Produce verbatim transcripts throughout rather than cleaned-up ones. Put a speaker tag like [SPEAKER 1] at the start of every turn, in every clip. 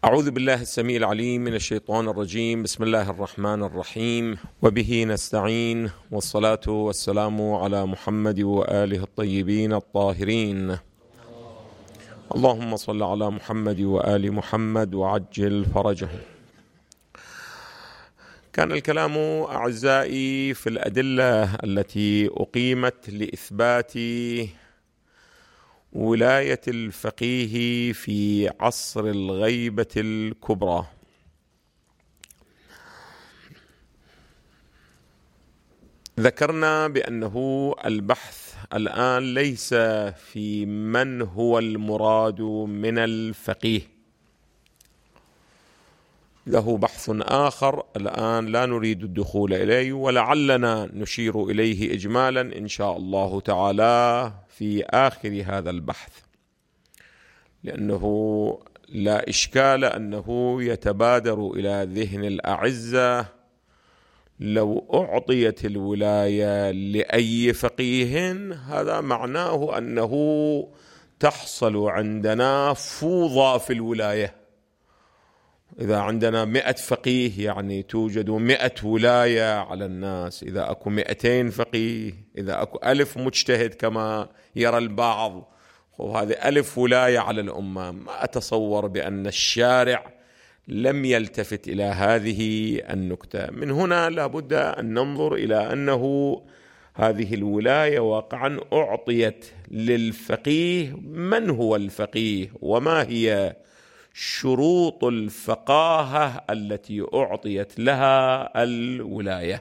[SPEAKER 1] أعوذ بالله السميع العليم من الشيطان الرجيم. بسم الله الرحمن الرحيم، وبه نستعين، والصلاة والسلام على محمد وآله الطيبين الطاهرين. اللهم صل على محمد وآل محمد وعجل فرجهم. كان الكلام أعزائي في الأدلة التي أقيمت لإثبات ولاية الفقيه في عصر الغيبة الكبرى. ذكرنا بأنه البحث الآن ليس في من هو المراد من الفقيه، له بحث آخر الآن لا نريد الدخول إليه، ولعلنا نشير إليه إجمالا إن شاء الله تعالى في آخر هذا البحث، لأنه لا إشكال أنه يتبادر إلى ذهن الأعزة لو أعطيت الولاية لأي فقيه هذا معناه أنه تحصل عندنا فوضى في الولاية. إذا عندنا مئة فقيه يعني توجد مئة ولاية على الناس، إذا أكو مئتين فقيه، إذا أكو ألف مجتهد كما يرى البعض، وهذه ألف ولاية على الأمة. ما أتصور بأن الشارع لم يلتفت إلى هذه النكتة. من هنا لابد أن ننظر إلى أنه هذه الولاية واقعا أعطيت للفقيه. من هو الفقيه وما هي شروط الفقاهة التي أعطيت لها الولاية؟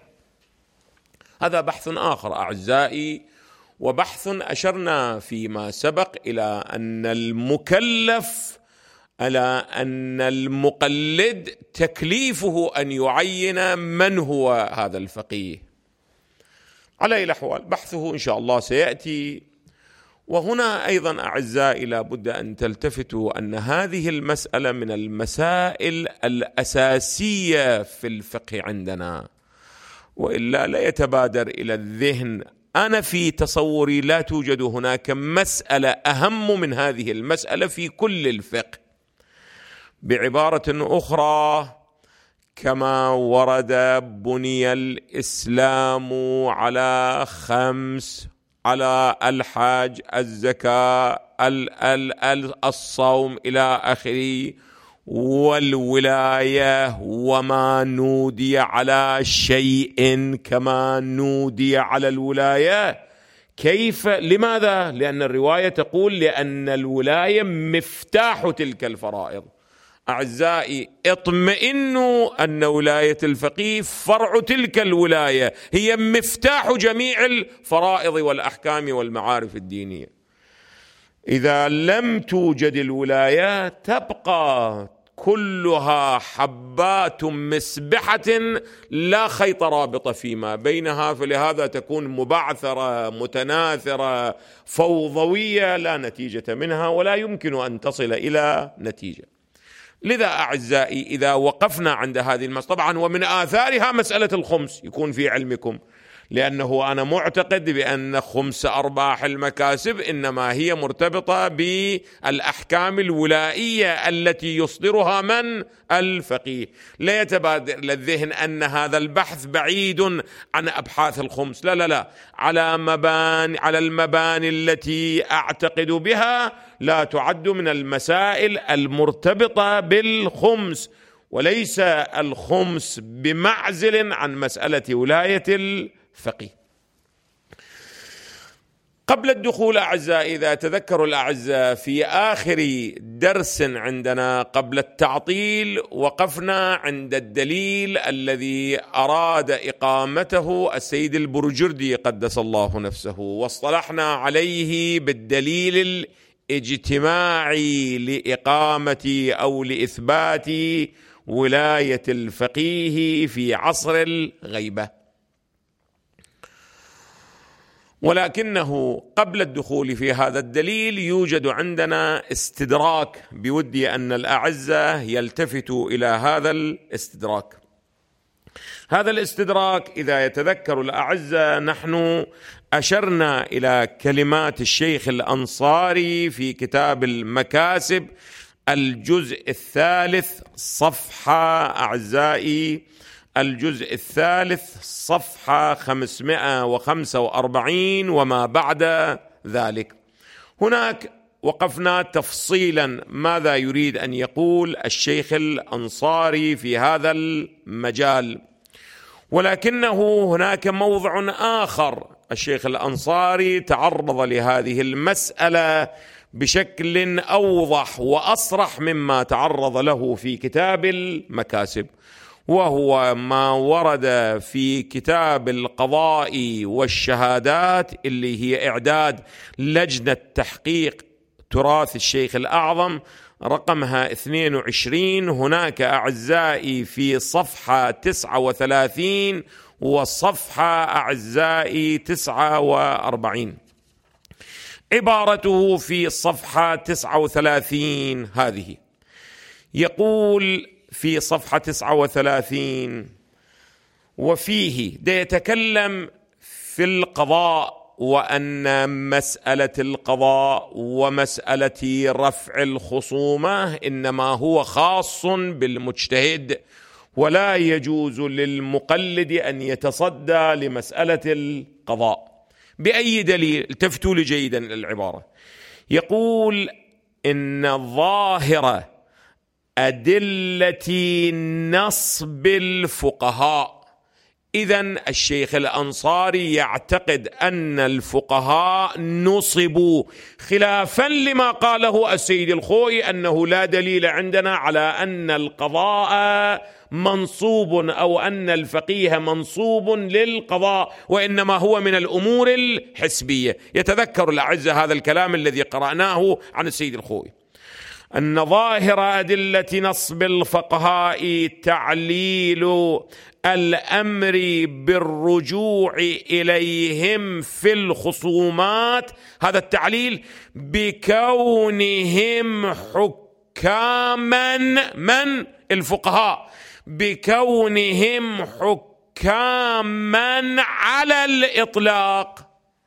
[SPEAKER 1] هذا بحث آخر أعزائي، وبحث أشرنا فيما سبق إلى أن المكلف على أن المقلد تكليفه أن يعين من هو هذا الفقيه. على أي الأحوال بحثه إن شاء الله سيأتي. وهنا أيضا أعزائي لابد أن تلتفتوا أن هذه المسألة من المسائل الأساسية في الفقه عندنا، وإلا لا يتبادر إلى الذهن. أنا في تصوري لا توجد هناك مسألة أهم من هذه المسألة في كل الفقه. بعبارة أخرى، كما ورد بني الإسلام على خمس: على الحج، الزكاة، الصوم إلى آخره، والولاية وما نودي على شيء كما نودي على الولاية. كيف؟ لماذا؟ لأن الرواية تقول لأن الولاية مفتاح تلك الفرائض. أعزائي اطمئنوا أن ولاية الفقيه فرع تلك الولاية، هي مفتاح جميع الفرائض والأحكام والمعارف الدينية. إذا لم توجد الولاية تبقى كلها حبات مسبحة لا خيط رابط فيما بينها، فلهذا تكون مبعثرة متناثرة فوضوية لا نتيجة منها ولا يمكن أن تصل إلى نتيجة. لذا أعزائي إذا وقفنا عند هذه المسألة، طبعا ومن آثارها مسألة الخمس يكون في علمكم، لأنه أنا معتقد بأن خمس أرباح المكاسب إنما هي مرتبطة بالأحكام الولائية التي يصدرها من؟ الفقيه. لا يتبادر للذهن أن هذا البحث بعيد عن أبحاث الخمس، لا لا لا، على مباني على المباني التي أعتقد بها لا تعد من المسائل المرتبطة بالخمس، وليس الخمس بمعزل عن مسألة ولاية الفقيه. قبل الدخول أعزائي، إذا تذكروا الأعزاء في آخر درس عندنا قبل التعطيل وقفنا عند الدليل الذي أراد إقامته السيد البرجردي قدس الله نفسه، واصطلحنا عليه بالدليل الاجتماعي لإقامة أو لإثبات ولاية الفقيه في عصر الغيبة. ولكنه قبل الدخول في هذا الدليل يوجد عندنا استدراك بودي أن الأعزة يلتفتوا إلى هذا الاستدراك. هذا الاستدراك إذا يتذكر الأعزة نحن أشرنا إلى كلمات الشيخ الأنصاري في كتاب المكاسب الجزء الثالث صفحة أعزائي الجزء الثالث صفحة خمسمائة وخمسة وأربعين وما بعد ذلك. هناك وقفنا تفصيلا ماذا يريد أن يقول الشيخ الأنصاري في هذا المجال، ولكنه هناك موضع آخر الشيخ الأنصاري تعرض لهذه المسألة بشكل أوضح وأصرح مما تعرض له في كتاب المكاسب، وهو ما ورد في كتاب القضاء والشهادات اللي هي إعداد لجنة تحقيق تراث الشيخ الأعظم رقمها اثنين وعشرين. هناك أعزائي في صفحة تسعة وثلاثين وصفحة أعزائي تسعة وأربعين، عبارته في صفحة تسعة وثلاثين هذه، يقول في صفحة تسعة وثلاثين: وفيه ده يتكلم في القضاء، وأن مسألة القضاء ومسألة رفع الخصومة إنما هو خاص بالمجتهد، ولا يجوز للمقلد أن يتصدى لمسألة القضاء. بأي دليل؟ التفتوا لي جيدا العبارة. يقول إن الظاهرة أدلة نصب الفقهاء. إذن الشيخ الأنصاري يعتقد أن الفقهاء نصبوا، خلافا لما قاله السيد الخوئي أنه لا دليل عندنا على أن القضاء منصوب أو أن الفقيه منصوب للقضاء، وإنما هو من الأمور الحسبية. يتذكر الأعزة هذا الكلام الذي قرأناه عن السيد الخوئي، أن ظاهر أدلة نصب الفقهاء تعليل الأمر بالرجوع إليهم في الخصومات، هذا التعليل بكونهم حكاما، من الفقهاء، بكونهم حكاما على الإطلاق،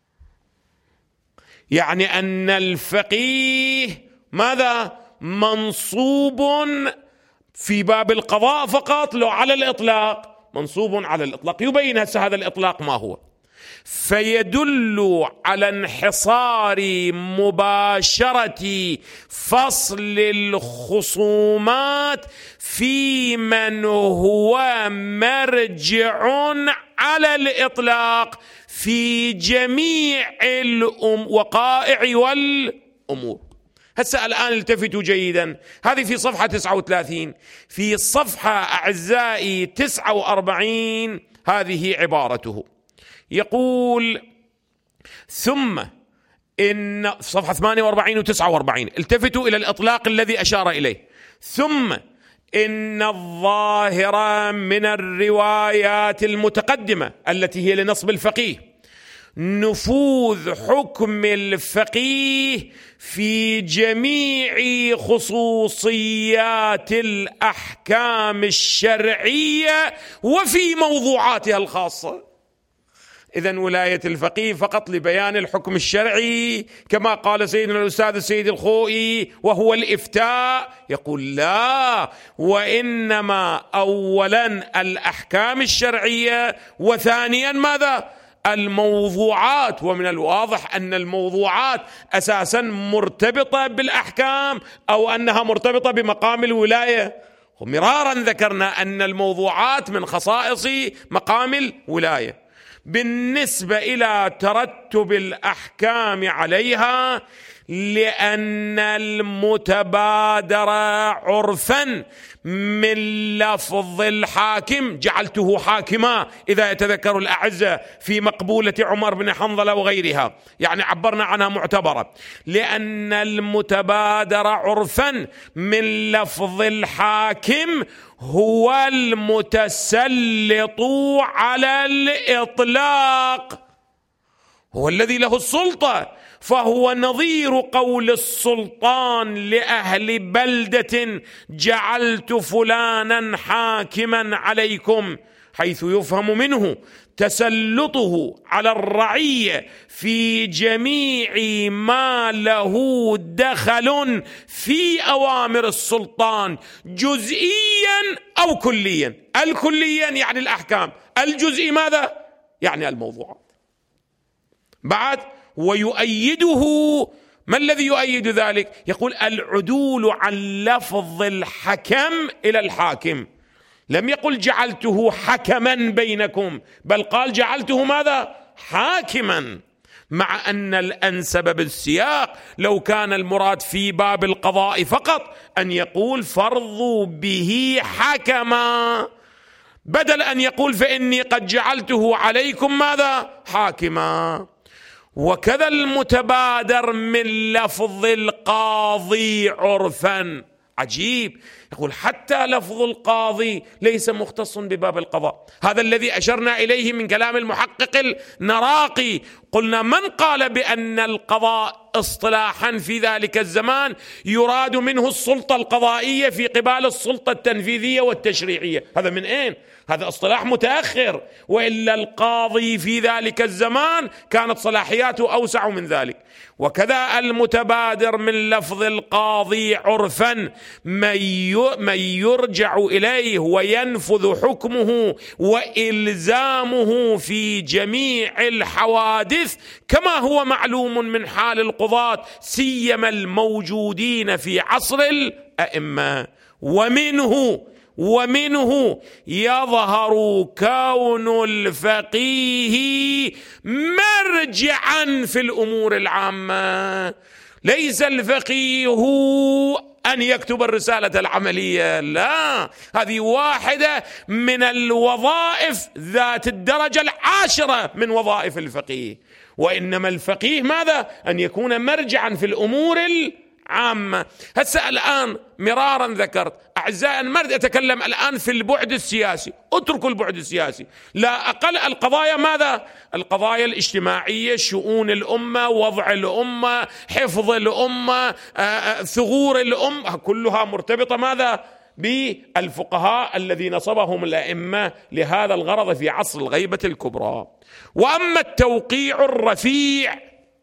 [SPEAKER 1] يعني أن الفقيه ماذا؟ منصوب في باب القضاء فقط، لو على الإطلاق منصوب على الإطلاق. يبين هذا الإطلاق ما هو، فيدل على انحصار مباشرة فصل الخصومات في من هو مرجع على الإطلاق في جميع الوقائع والأمور. هسه الآن التفتوا جيدا، هذه في صفحة تسعة وثلاثين. في صفحة أعزائي تسعة وأربعين هذه عبارته، يقول: ثم إن صفحة ثمانية وأربعين وتسعة وأربعين، التفتوا إلى الإطلاق الذي أشار إليه. ثم إن الظاهر من الروايات المتقدمة التي هي لنصب الفقيه نفوذ حكم الفقيه في جميع خصوصيات الأحكام الشرعية وفي موضوعاتها الخاصة. إذن ولاية الفقيه فقط لبيان الحكم الشرعي كما قال سيدنا الأستاذ السيد الخوئي وهو الإفتاء. يقول لا، وإنما أولا الأحكام الشرعية، وثانيا ماذا؟ الموضوعات. ومن الواضح أن الموضوعات أساسا مرتبطة بالأحكام أو أنها مرتبطة بمقام الولاية. ومرارا ذكرنا أن الموضوعات من خصائص مقام الولاية. بالنسبة إلى ترتب الأحكام عليها، لأن المتبادر عرفا من لفظ الحاكم جعلته حاكما، إذا يتذكر الأعزة في مقبولة عمر بن حنظلة وغيرها، يعني عبرنا عنها معتبرة. لأن المتبادر عرفا من لفظ الحاكم هو المتسلط على الإطلاق، هو الذي له السلطة، فهو نظير قول السلطان لأهل بلدة: جعلت فلانا حاكما عليكم، حيث يفهم منه تسلطه على الرعية في جميع ما له دخل في أوامر السلطان جزئيا أو كليا. الكليا يعني الأحكام، الجزئي ماذا؟ يعني الموضوعات. بعد ويؤيده، ما الذي يؤيد ذلك؟ يقول العدول عن لفظ الحكم إلى الحاكم. لم يقل جعلته حكما بينكم، بل قال جعلته ماذا؟ حاكما، مع أن الأنسب بالسياق لو كان المراد في باب القضاء فقط أن يقول فرضوا به حكما، بدل أن يقول فإني قد جعلته عليكم ماذا؟ حاكما. وكذا المتبادر من لفظ القاضي عرفا. عجيب، يقول حتى لفظ القاضي ليس مختص بباب القضاء. هذا الذي أشرنا إليه من كلام المحقق النراقي. قلنا من قال بأن القضاء اصطلاحا في ذلك الزمان يراد منه السلطة القضائية في قبال السلطة التنفيذية والتشريعية؟ هذا من أين؟ هذا اصطلاح متأخر، وإلا القاضي في ذلك الزمان كانت صلاحياته أوسع من ذلك. وكذا المتبادر من لفظ القاضي عرفا من يرجع إليه وينفذ حكمه وإلزامه في جميع الحوادث، كما هو معلوم من حال القضاة سيما الموجودين في عصر الأئمة. ومنه ومنه يظهر كون الفقيه مرجعا في الأمور العامة. ليس الفقيه أن يكتب الرسالة العملية، لا، هذه واحدة من الوظائف ذات الدرجة العاشرة من وظائف الفقيه. وإنما الفقيه ماذا؟ أن يكون مرجعا في الأمور العامة. هسه الآن مرارا ذكرت أعزائي أن مرد أتكلم الآن في البعد السياسي، اتركوا البعد السياسي، لا أقل القضايا ماذا؟ القضايا الاجتماعية، شؤون الأمة، وضع الأمة، حفظ الأمة، ثغور الأمة، كلها مرتبطة ماذا؟ بالفقهاء الذين نصبهم الأئمة لهذا الغرض في عصر الغيبة الكبرى. وأما التوقيع الرفيع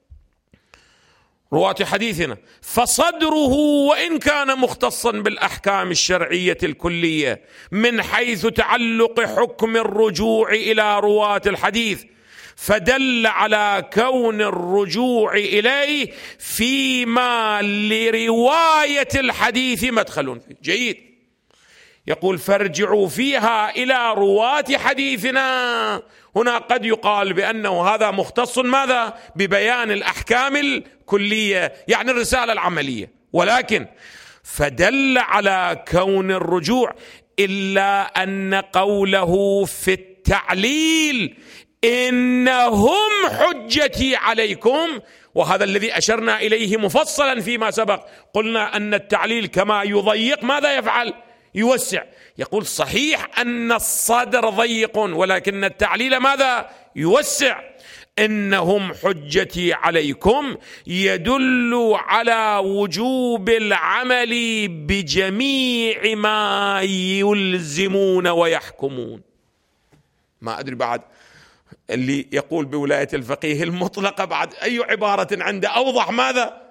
[SPEAKER 1] رواة حديثنا فصدره وإن كان مختصا بالأحكام الشرعية الكلية من حيث تعلق حكم الرجوع إلى رواة الحديث، فدل على كون الرجوع إليه فيما لرواية الحديث مدخل فيه. جيد، يقول فارجعوا فيها إلى رواة حديثنا. هنا قد يقال بأنه هذا مختص ماذا؟ ببيان الأحكام الكلية، يعني الرسالة العملية، ولكن فدل على كون الرجوع، إلا أن قوله في التعليل إنهم حجتي عليكم، وهذا الذي أشرنا إليه مفصلا فيما سبق. قلنا أن التعليل كما يضيق ماذا يفعل؟ يوسع. يقول صحيح أن الصدر ضيق، ولكن التعليل ماذا؟ يوسع. إنهم حجتي عليكم يدل على وجوب العمل بجميع ما يلزمون ويحكمون. ما أدري بعد اللي يقول بولاية الفقيه المطلقة بعد أي عبارة عنده أوضح ماذا؟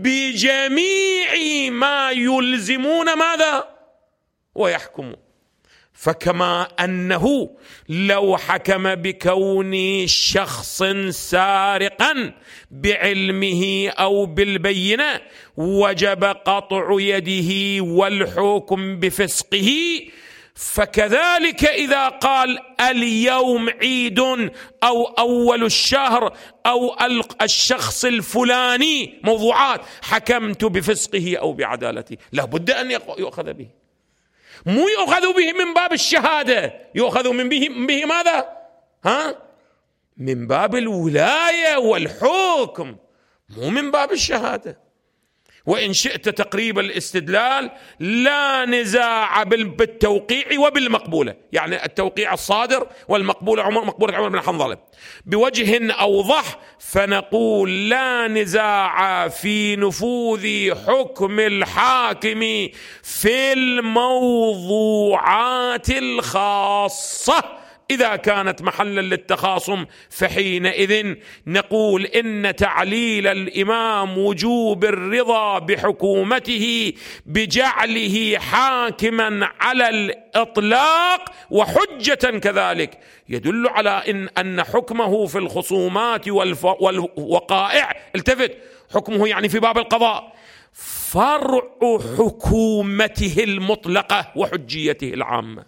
[SPEAKER 1] بجميع ما يلزمون ماذا؟ ويحكمون. فكما أنه لو حكم بكون شخص سارقا بعلمه أو بالبينة وجب قطع يده والحكم بفسقه، فكذلك إذا قال اليوم عيد أو أول الشهر أو الشخص الفلاني موضوعات حكمت بفسقه أو بعدالته، لابد أن يؤخذ به. مو يؤخذ به من باب الشهادة، يؤخذ من به, به ماذا؟ ها؟ من باب الولاية والحكم، مو من باب الشهادة. وإن شئت تقريب الاستدلال لا نزاع بالتوقيع وبالمقبولة، يعني التوقيع الصادر والمقبولة عمر مقبولة عمر بن حنظلة بوجه أوضح، فنقول لا نزاع في نفوذ حكم الحاكم في الموضوعات الخاصة إذا كانت محلا للتخاصم فحينئذ نقول إن تعليل الإمام وجوب الرضا بحكومته بجعله حاكما على الإطلاق وحجة كذلك يدل على إن أن حكمه في الخصومات والوقائع، التفت، حكمه يعني في باب القضاء فرع حكومته المطلقة وحجيته العامة.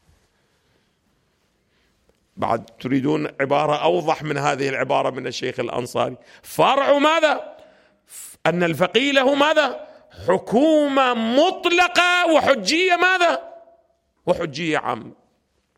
[SPEAKER 1] بعد تريدون عبارة أوضح من هذه العبارة من الشيخ الأنصاري؟ فرع ماذا؟ أن الفقيه له ماذا؟ حكومة مطلقة وحجية ماذا؟ وحجية عامة.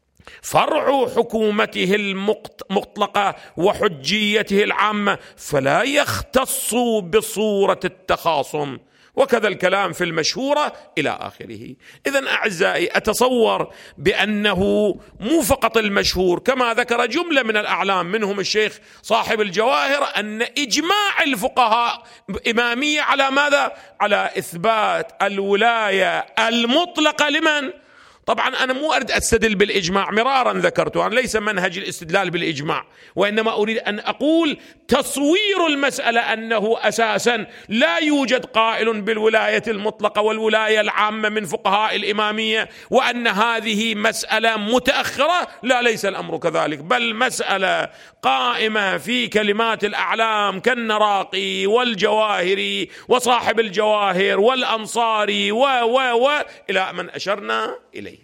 [SPEAKER 1] فرع حكومته المطلقة وحجيته العامة فلا يختص بصورة التخاصم، وكذا الكلام في المشهورة إلى آخره. إذن أعزائي أتصور بأنه مو فقط المشهور، كما ذكر جملة من الأعلام منهم الشيخ صاحب الجواهر، أن إجماع الفقهاء إمامية على ماذا؟ على إثبات الولاية المطلقة لمن؟ طبعا أنا مو أريد أستدل بالإجماع، مرارا ذكرته، أنا ليس منهج الاستدلال بالإجماع، وإنما أريد أن أقول تصوير المسألة أنه أساسا لا يوجد قائل بالولاية المطلقة والولاية العامة من فقهاء الإمامية، وأن هذه مسألة متأخرة، لا، ليس الأمر كذلك، بل مسألة قائمة في كلمات الأعلام كالنراقي والجواهري وصاحب الجواهر والأنصاري و و و إلى من أشرنا إليه.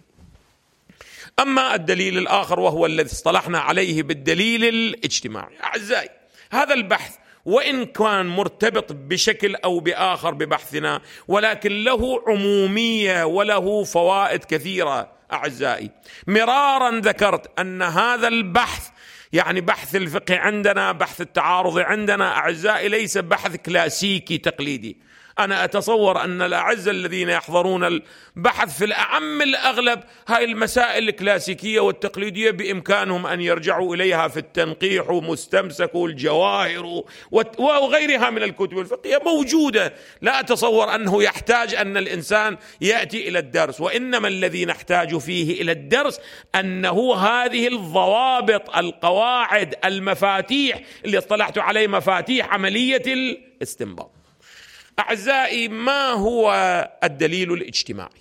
[SPEAKER 1] أما الدليل الآخر وهو الذي اصطلحنا عليه بالدليل الاجتماعي، أعزائي هذا البحث وإن كان مرتبط بشكل أو بآخر ببحثنا، ولكن له عمومية وله فوائد كثيرة. أعزائي مرارا ذكرت أن هذا البحث، يعني بحث الفقه عندنا، بحث التعارض عندنا أعزائي، ليس بحث كلاسيكي تقليدي. أنا أتصور أن الأعزة الذين يحضرون البحث في الأعم الأغلب هاي المسائل الكلاسيكية والتقليدية بإمكانهم أن يرجعوا إليها في التنقيح ومستمسك والجواهر وغيرها من الكتب الفقهية موجودة. لا أتصور أنه يحتاج أن الإنسان يأتي إلى الدرس، وإنما الذي نحتاج فيه إلى الدرس أنه هذه الضوابط، القواعد، المفاتيح اللي اطلعت عليه، مفاتيح عملية الاستنباط. أعزائي ما هو الدليل الاجتماعي؟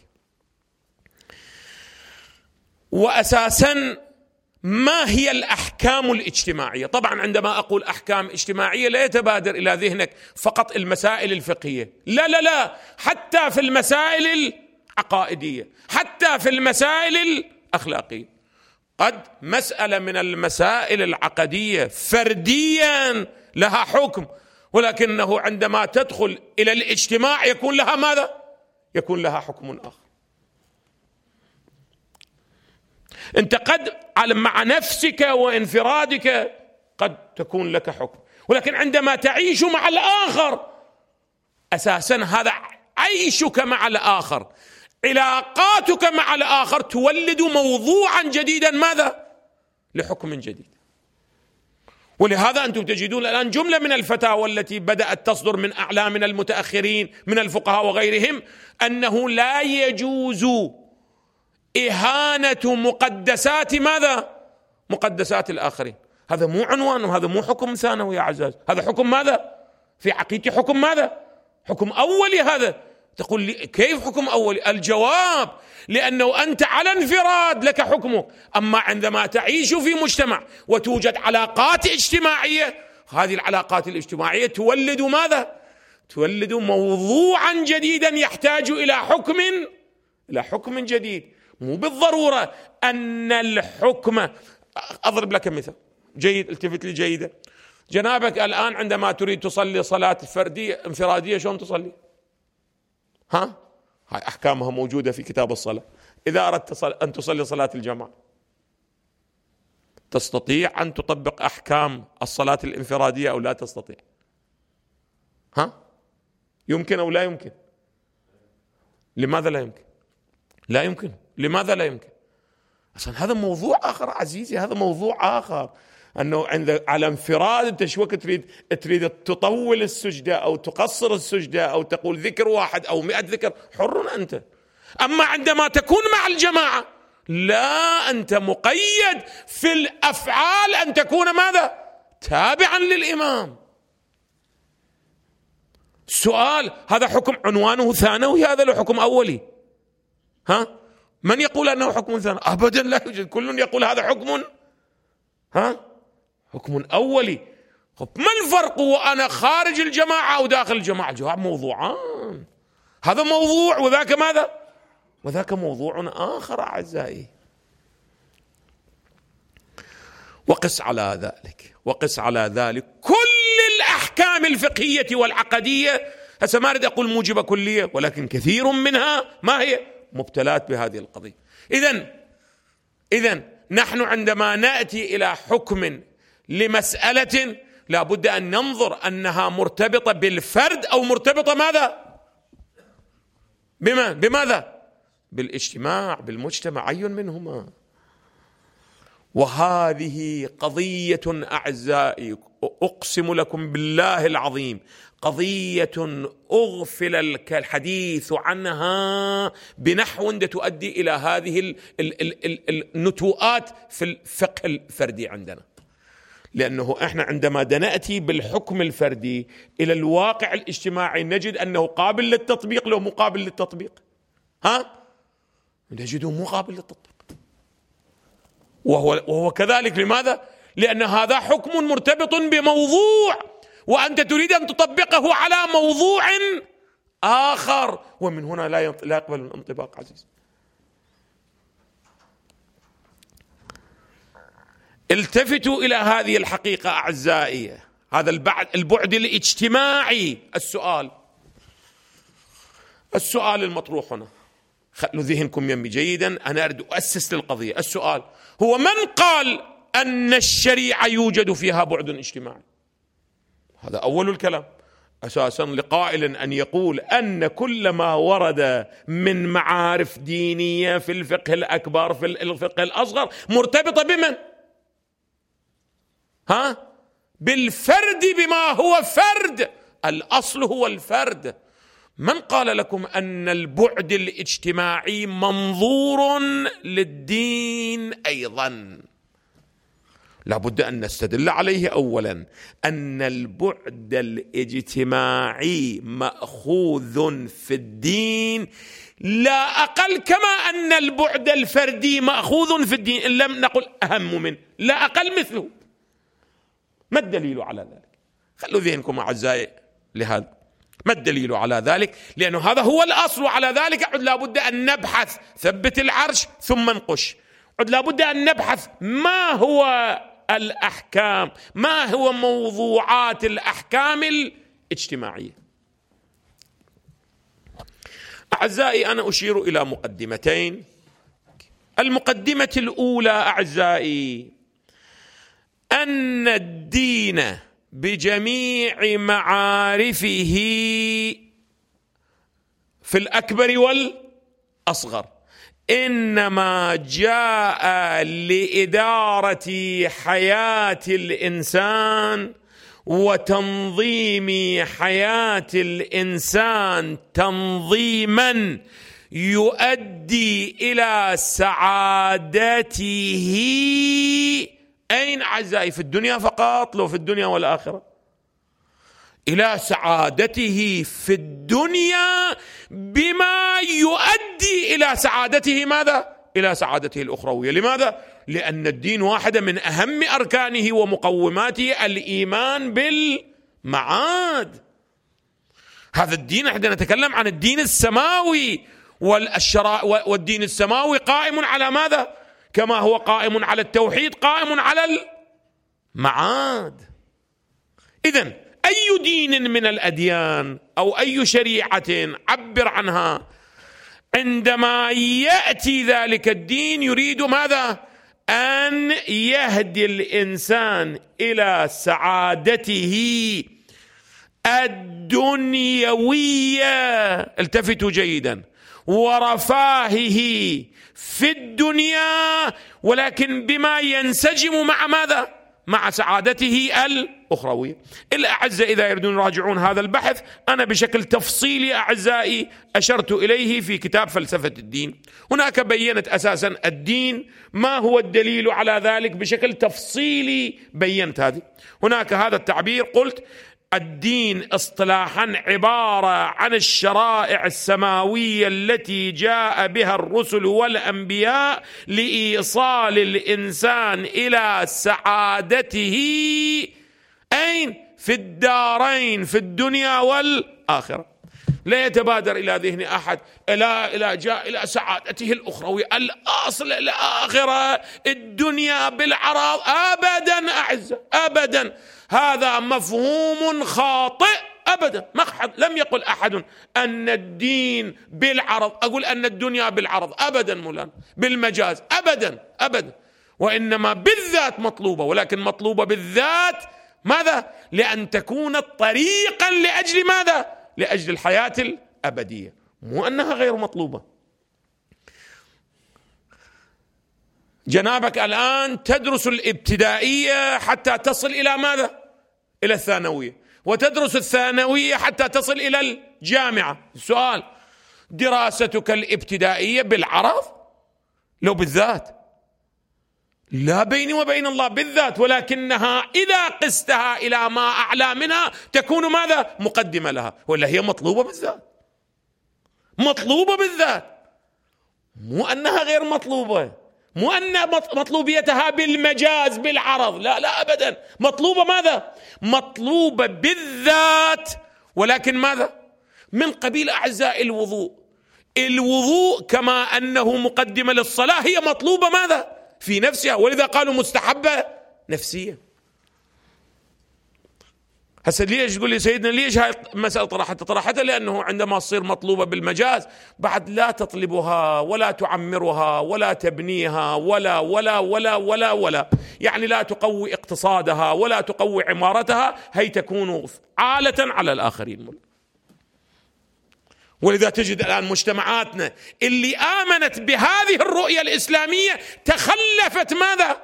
[SPEAKER 1] وأساسا ما هي الأحكام الاجتماعية؟ طبعا عندما أقول أحكام اجتماعية لا يتبادر إلى ذهنك فقط المسائل الفقهية، لا لا لا، حتى في المسائل العقائدية، حتى في المسائل الأخلاقية. قد مسألة من المسائل العقدية فرديا لها حكم، ولكنه عندما تدخل إلى الاجتماع يكون لها ماذا؟ يكون لها حكم آخر. أنت قد مع نفسك وانفرادك قد تكون لك حكم، ولكن عندما تعيش مع الآخر أساسا هذا عيشك مع الآخر، علاقاتك مع الآخر تولد موضوعا جديدا ماذا؟ لحكم جديد. ولهذا أنتم تجدون الآن جملة من الفتاوى التي بدأت تصدر من أعلامنا المتأخرين من الفقهاء وغيرهم أنه لا يجوز إهانة مقدسات ماذا؟ مقدسات الآخرين. هذا مو عنوان وهذا مو حكم ثانوي يا عزاز، هذا حكم ماذا؟ في عقيدتي حكم ماذا؟ حكم أولي. هذا تقول لي كيف حكم أولي؟ الجواب لأنه أنت على انفراد لك حكمك، أما عندما تعيش في مجتمع وتوجد علاقات اجتماعية، هذه العلاقات الاجتماعية تولد ماذا؟ تولد موضوعا جديدا يحتاج إلى حكم إلى حكم جديد. مو بالضرورة أن الحكم، أضرب لك مثال جيد، التفت لي جيدا. جنابك الآن عندما تريد تصلي صلاة فردية انفرادية شلون تصلي؟ ها؟ هاي أحكامها موجودة في كتاب الصلاة. إذا أردت أن تصلي صلاة الجماعة تستطيع أن تطبق أحكام الصلاة الانفرادية أو لا تستطيع؟ ها؟ يمكن أو لا يمكن؟ لماذا لا يمكن؟ لا يمكن. لماذا لا يمكن؟ أصلا هذا موضوع آخر عزيزي، هذا موضوع آخر، أنه عند على انفراد أنت شو وقت تريد تريد تطول السجدة أو تقصر السجدة أو تقول ذكر واحد أو مئة ذكر، حر أنت. أما عندما تكون مع الجماعة لا، أنت مقيد في الأفعال أن تكون ماذا؟ تابعا للإمام. السؤال هذا حكم عنوانه ثانوي، هذا له حكم أولي. ها؟ من يقول أنه حكم ثانوي؟ أبدا لا يوجد، كل يقول هذا حكم ها حكم أولي. ما الفرق وأنا خارج الجماعة أو داخل الجماعة؟ الجواب موضوعان، هذا موضوع وذاك ماذا؟ وذاك موضوع آخر أعزائي. وقس على ذلك وقس على ذلك كل الأحكام الفقهية والعقدية. هسه ما أريد أقول موجبة كلية، ولكن كثير منها ما هي مبتلات بهذه القضية. إذن إذن نحن عندما نأتي إلى حكم لمسألة لا بد أن ننظر أنها مرتبطة بالفرد أو مرتبطة ماذا؟ بما بماذا؟ بالاجتماع، بالمجتمع، أي منهما. وهذه قضية أعزائي أقسم لكم بالله العظيم قضية أغفل الحديث عنها بنحو تؤدي إلى هذه النتوءات في الفقه الفردي عندنا. لأنه إحنا عندما نأتي بالحكم الفردي إلى الواقع الاجتماعي نجد أنه قابل للتطبيق لو مقابل للتطبيق. ها؟ نجده مقابل للتطبيق، وهو, وهو كذلك. لماذا؟ لأن هذا حكم مرتبط بموضوع، وأنت تريد أن تطبقه على موضوع آخر، ومن هنا لا لا يقبل الانطباق عزيز. التفتوا إلى هذه الحقيقة أعزائي، هذا البعد الاجتماعي. السؤال السؤال المطروح هنا، خلوا ذهنكم يمي جيدا، أنا أريد أؤسس للقضية. السؤال هو: من قال أن الشريعة يوجد فيها بعد اجتماعي؟ هذا أول الكلام. أساسا لقائل أن يقول أن كل ما ورد من معارف دينية في الفقه الأكبر في الفقه الأصغر مرتبطة بمن؟ ها؟ بالفرد، بما هو فرد. الأصل هو الفرد. من قال لكم أن البعد الاجتماعي منظور للدين أيضا؟ لابد أن نستدل عليه. أولا أن البعد الاجتماعي مأخوذ في الدين لا أقل، كما أن البعد الفردي مأخوذ في الدين، إن لم نقل أهم منه، لا أقل مثله. ما الدليل على ذلك؟ خلوا ذهنكم أعزائي لهذا. ما الدليل على ذلك؟ لأنه هذا هو الأصل، وعلى ذلك عد لابد أن نبحث. ثبت العرش ثم انقش. عد لابد أن نبحث ما هو الأحكام، ما هو موضوعات الأحكام الاجتماعية. أعزائي أنا أشير إلى مقدمتين. المقدمة الأولى أعزائي أن الدين بجميع معارفه في الأكبر والأصغر إنما جاء لإدارة حياة الإنسان وتنظيم حياة الإنسان تنظيما يؤدي إلى سعادته. أين أعزائي؟ في الدنيا فقط؟ لو في الدنيا والآخرة؟ إلى سعادته في الدنيا بما يؤدي إلى سعادته ماذا؟ إلى سعادته الأخروية. لماذا؟ لأن الدين واحدة من أهم أركانه ومقوماته الإيمان بالمعاد. هذا الدين احنا نتكلم عن الدين السماوي، والدين السماوي قائم على ماذا؟ كما هو قائم على التوحيد قائم على المعاد. إذن أي دين من الأديان أو أي شريعة عبر عنها، عندما يأتي ذلك الدين يريد ماذا؟ أن يهدي الإنسان إلى سعادته الدنيوية، التفتوا جيدا، ورفاهه في الدنيا، ولكن بما ينسجم مع ماذا؟ مع سعادته الأخروية. الأعزة إذا يريدون يراجعون هذا البحث أنا بشكل تفصيلي أعزائي أشرت إليه في كتاب فلسفة الدين. هناك بينت أساسا الدين ما هو الدليل على ذلك بشكل تفصيلي، بينت هذه. هناك هذا التعبير قلت الدين اصطلاحا عبارة عن الشرائع السماوية التي جاء بها الرسل والأنبياء لإيصال الإنسان إلى سعادته أين؟ في الدارين، في الدنيا والآخرة. لا يتبادر إلى ذهن أحد إلى إلى جاء إلى سعادته الأخروية، الأصل الآخرة، الدنيا بالعرض، أبدا أعزة أبدا، هذا مفهوم خاطئ أبدا. ما لم يقل أحد أن الدين بالعرض، أقول أن الدنيا بالعرض أبدا، مولانا بالمجاز أبدا أبدا، وإنما بالذات مطلوبة، ولكن مطلوبة بالذات ماذا؟ لأن تكون طريقا لأجل ماذا؟ لأجل الحياة الأبدية، مو أنها غير مطلوبة. جنابك الآن تدرس الابتدائية حتى تصل إلى ماذا؟ إلى الثانوية، وتدرس الثانوية حتى تصل إلى الجامعة. السؤال: دراستك الابتدائية بالعرض لو بالذات؟ لا، بيني وبين الله بالذات، ولكنها إذا قستها إلى ما أعلى منها تكون ماذا؟ مقدمة لها، ولا هي مطلوبة بالذات؟ مطلوبة بالذات، مو أنها غير مطلوبة، مو أن مطلوبيتها بالمجاز بالعرض، لا لا أبدا، مطلوبة ماذا؟ مطلوبة بالذات، ولكن ماذا؟ من قبيل أعزائي الوضوء. الوضوء كما أنه مقدمة للصلاة هي مطلوبة ماذا؟ في نفسها، ولذا قالوا مستحبة نفسية. هسه ليش تقول لي سيدنا ليش هاي المسألة طرحت طرحتها؟ لأنه عندما تصير مطلوبة بالمجاز بعد لا تطلبها ولا تعمرها ولا تبنيها ولا ولا ولا ولا ولا يعني لا تقوي اقتصادها ولا تقوي عمارتها، هي تكون عالة على الآخرين. ولذا تجد الآن مجتمعاتنا اللي آمنت بهذه الرؤية الإسلامية تخلفت ماذا؟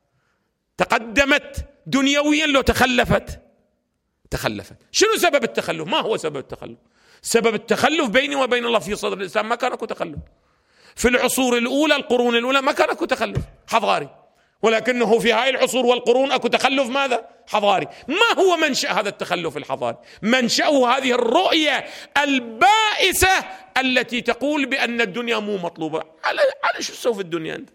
[SPEAKER 1] تقدمت دنيويا لو تخلفت تخلفت. شنو سبب التخلف؟ ما هو سبب التخلف؟ سبب التخلف بيني وبين الله في صدر الإسلام ما كان اكو تخلف. في العصور الأولى القرون الأولى ما كان اكو تخلف حضاري، ولكنه في هاي العصور والقرون اكو تخلف ماذا؟ حضاري. ما هو منشأ هذا التخلف الحضاري؟ منشأه هذه الرؤية البائسة التي تقول بأن الدنيا مو مطلوبة. على على شو تسوي في الدنيا أنت؟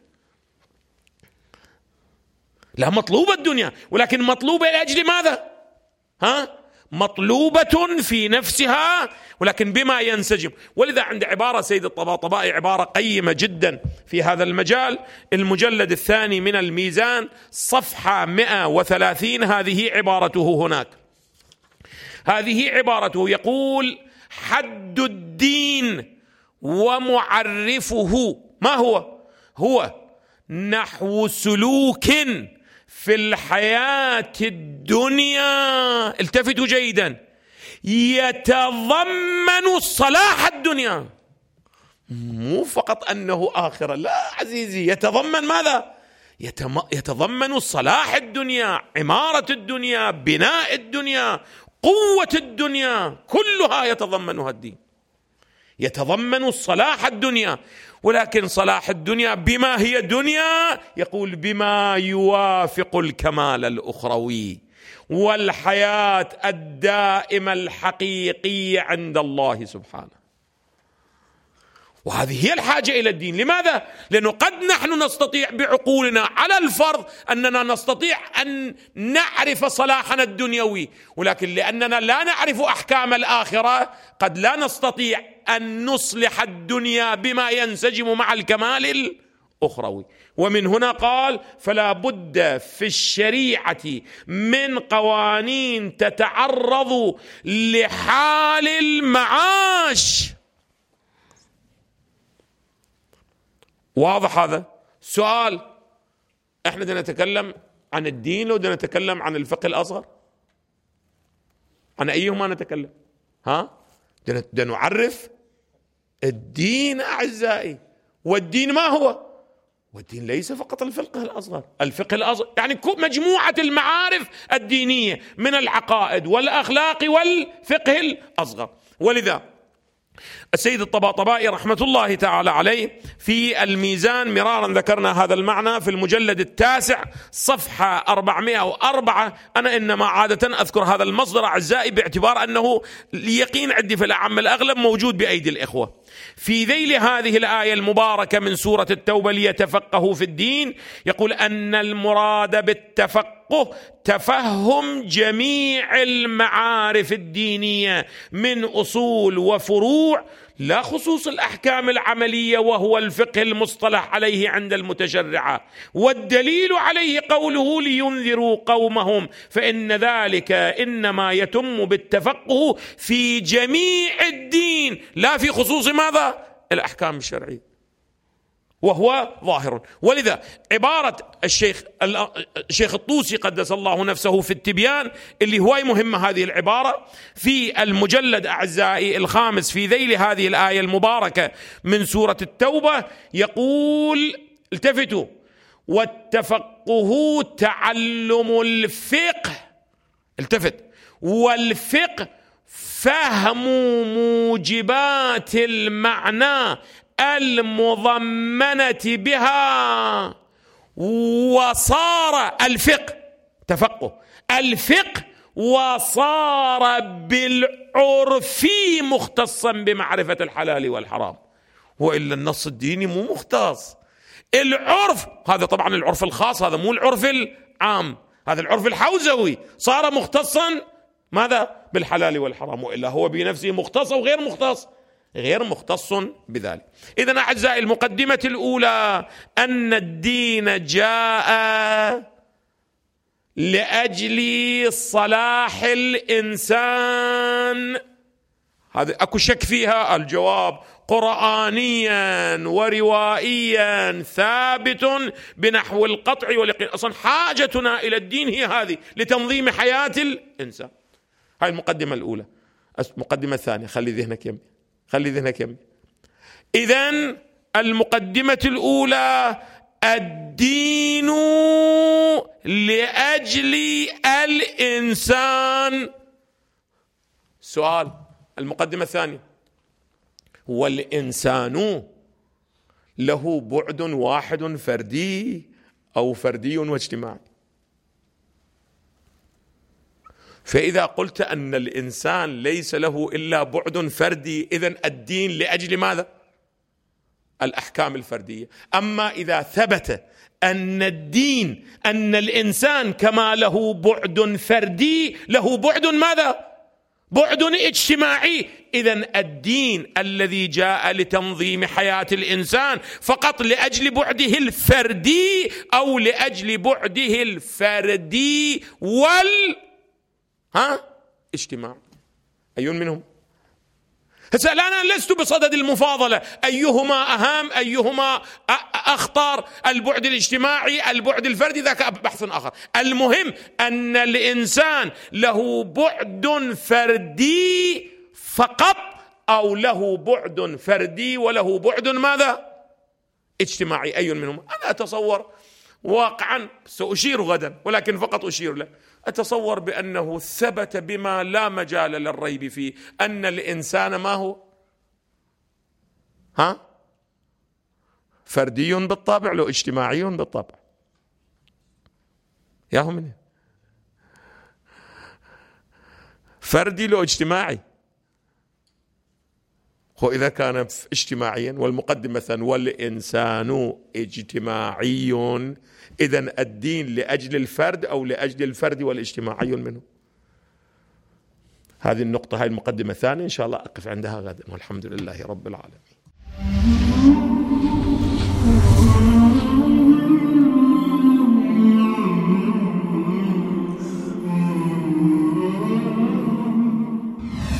[SPEAKER 1] لا، مطلوبة الدنيا، ولكن مطلوبة لأجل ماذا؟ ها؟ مطلوبة في نفسها ولكن بما ينسجم. ولذا عند عبارة سيد الطباطبائي عبارة قيمة جدا في هذا المجال، المجلد الثاني من الميزان صفحة مئة وثلاثين، هذه عبارته هناك، هذه عبارته يقول: حد الدين ومعرفه ما هو؟ هو نحو سلوك في الحياة الدنيا، التفتوا جيدا، يتضمن صلاح الدنيا، مو فقط أنه آخرة، لا عزيزي، يتضمن ماذا؟ يتم... يتضمن صلاح الدنيا، عمارة الدنيا، بناء الدنيا، قوة الدنيا، كلها يتضمنها الدين، يتضمن صلاح الدنيا. ولكن صلاح الدنيا بما هي دنيا؟ يقول: بما يوافق الكمال الأخروي والحياة الدائمة الحقيقية عند الله سبحانه. وهذه هي الحاجة إلى الدين. لماذا؟ لأنه قد نحن نستطيع بعقولنا على الفرض أننا نستطيع أن نعرف صلاحنا الدنيوي، ولكن لأننا لا نعرف أحكام الآخرة قد لا نستطيع أن نصلح الدنيا بما ينسجم مع الكمال الأخروي. ومن هنا قال: فلا بد في الشريعة من قوانين تتعرض لحال المعاش. واضح هذا؟ سؤال: احنا بدنا نتكلم عن الدين لو بدنا نتكلم عن الفقه الأصغر؟ عن أيهما نتكلم؟ ها؟ بدنا نعرف الدين أعزائي. والدين ما هو؟ والدين ليس فقط الفقه الأصغر، الفقه الأصغر يعني مجموعة المعارف الدينية من العقائد والأخلاق والفقه الأصغر. ولذا السيد الطباطبائي رحمة الله تعالى عليه في الميزان مرارا ذكرنا هذا المعنى في المجلد التاسع صفحة أربعمائة وأربعة. أنا إنما عادة أذكر هذا المصدر أعزائي باعتبار أنه اليقين عندي في الأعم الأغلب موجود بأيدي الإخوة. في ذيل هذه الآية المباركة من سورة التوبة ليتفقهوا في الدين، يقول أن المراد بالتفقه تفهم جميع المعارف الدينية من أصول وفروع، لا خصوص الأحكام العملية وهو الفقه المصطلح عليه عند المتشرعة. والدليل عليه قوله لينذروا قومهم، فإن ذلك إنما يتم بالتفقه في جميع الدين لا في خصوص ماذا؟ الأحكام الشرعية، وهو ظاهر. ولذا عبارة الشيخ الشيخ الطوسي قدس الله نفسه في التبيان اللي هو مهمة هذه العبارة في المجلد أعزائي الخامس في ذيل هذه الآية المباركة من سورة التوبة، يقول التفتوا: والتفقه تعلم الفقه، التفت، والفقه فهم موجبات المعنى المضمنة بها. وصار الفقه تفقه الفقه وصار بالعرف مختصا بمعرفة الحلال والحرام، وإلا النص الديني مو مختص. العرف هذا طبعا العرف الخاص، هذا مو العرف العام، هذا العرف الحوزوي صار مختصا ماذا؟ بالحلال والحرام، وإلا هو بنفسه مختص أو غير مختص؟ غير مختص بذلك. إذن أعزائي المقدمة الأولى أن الدين جاء لأجل صلاح الإنسان، هذا أكو شك فيها؟ الجواب قرآنيا وروائيا ثابت بنحو القطع واليقين. أصلا حاجتنا إلى الدين هي هذه لتنظيم حياة الإنسان. هاي المقدمة الأولى. المقدمة الثانية خلي ذهنك يمي خلي ذهنك يمي إذن المقدمة الأولى الدين لأجل الإنسان. سؤال المقدمة الثانية: والإنسان له بعد واحد فردي أو فردي واجتماعي؟ فإذا قلت أن الإنسان ليس له إلا بعد فردي، إذن الدين لأجل ماذا؟ الأحكام الفردية. أما إذا ثبت أن الدين أن الإنسان كما له بعد فردي له بعد ماذا؟ بعد اجتماعي. إذن الدين الذي جاء لتنظيم حياة الإنسان فقط لأجل بعده الفردي أو لأجل بعده الفردي وال ها اجتماع، أي منهم؟ هسه أنا لست بصدد المفاضلة أيهما أهم أيهما أخطر، البعد الاجتماعي البعد الفردي، ذاك بحث آخر. المهم أن الإنسان له بعد فردي فقط أو له بعد فردي وله بعد ماذا؟ اجتماعي، أي منهم؟ أنا أتصور واقعا سأشير غدا ولكن فقط أشير له، أتصور بأنه ثبت بما لا مجال للريب فيه أن الإنسان ما هو؟ ها؟ فردي بالطبع لو اجتماعي بالطبع. يا هم فردي لو اجتماعي. وإذا كان اجتماعيا والمقدمة مثلا والإنسان اجتماعي، إذن الدين لأجل الفرد أو لأجل الفرد والاجتماعي منه. هذه النقطة، هاي المقدمة الثانية إن شاء الله أقف عندها غدا، والحمد لله رب العالمين.